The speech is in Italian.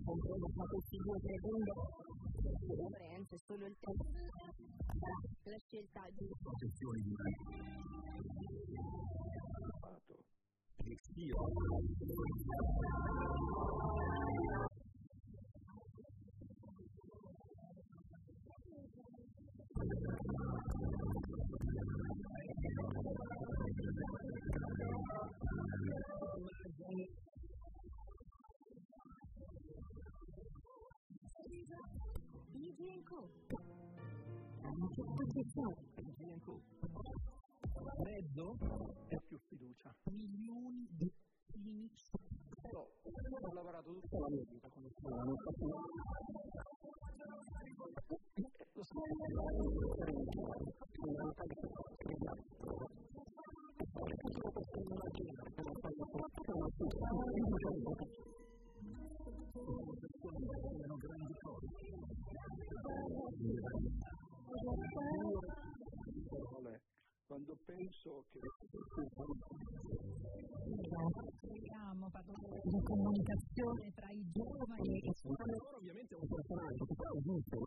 ma questi 2-3 secondi è solo il tempo, la scelta di protezioni di mezzo e più fiducia, milioni di clinici. Ho lavorato tutta la mia vita con il quando penso che parliamo di comunicazione tra i giovani e loro ovviamente è un personaggio che però esiste